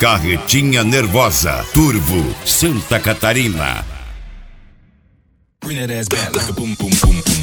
Carretinha Nervosa, Turvo, Santa Catarina. Bring that ass back like a boom, boom, boom, boom.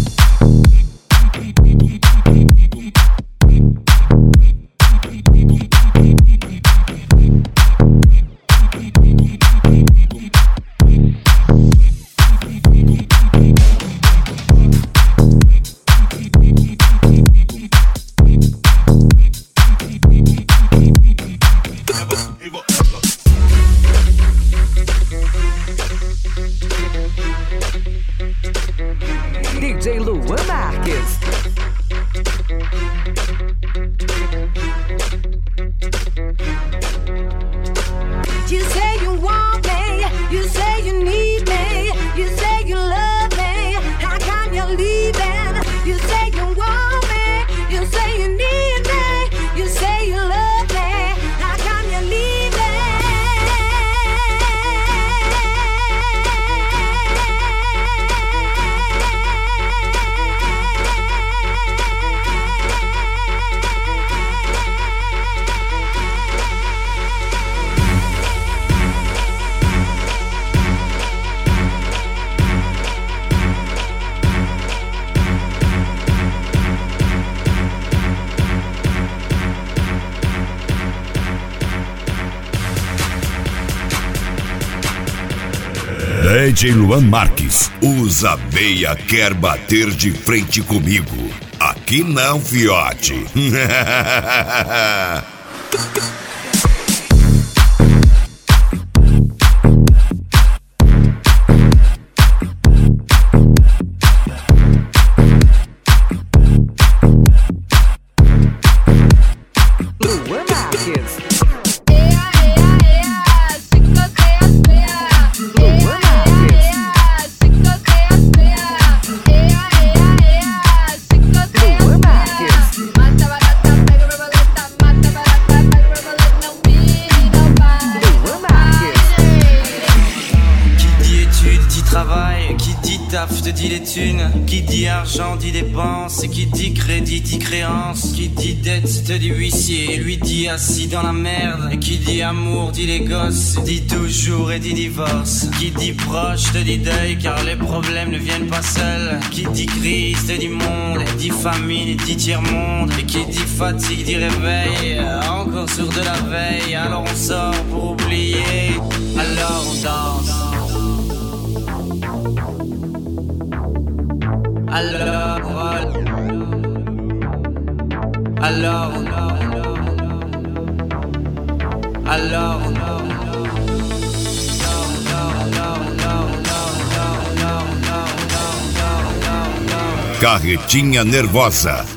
DJ Luan Marques. You say you want me, you say you need me, you say you love me, how come you're leaving? You say you want me, you say you need me, you say you love me, how come you're leaving? DJ Luan Marques, usa meia, quer bater de frente comigo. Aqui não, fiote. Luan Marques. Te dit les thunes, qui dit argent dit dépenses, et qui dit crédit dit créance, qui dit dette te dit huissier, lui dit assis dans la merde, et qui dit amour dit les gosses, dit toujours et dit divorce, qui dit proche te dit deuil car les problèmes ne viennent pas seuls, qui dit crise te dit monde, et dit famine dit tiers-monde, et qui dit fatigue dit réveil, encore sur de la veille, alors on sort pour oublier, alors on danse. Alors, Carretinha Nervosa.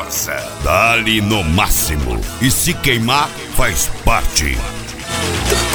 Dá-lhe no máximo. E se queimar, faz parte.